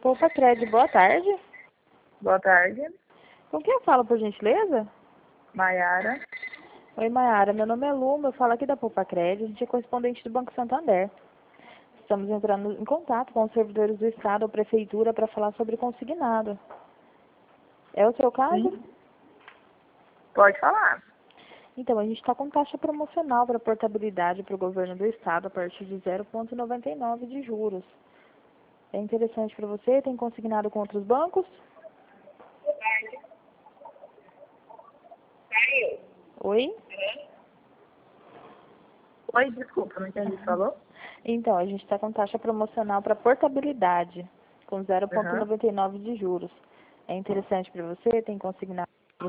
Poupa Crédito, boa tarde. Boa tarde, Com quem eu falo, por gentileza? Maiara. Oi, Mayara. Meu nome é Luma, eu falo aqui da Poupa Crédito, a gente é correspondente do Banco Santander. Estamos entrando em contato com os servidores do Estado ou Prefeitura para falar sobre consignado. É o seu caso? Sim. Pode falar. Então, a gente está com taxa promocional para portabilidade para o governo do Estado a partir de 0,99 de juros. É interessante para você? Tem consignado com outros bancos? Oi? Oi, desculpa, não entendi o que falou. Então, a gente está com taxa promocional para portabilidade, com Aham. 0,99 de juros. É interessante para você? Tem consignado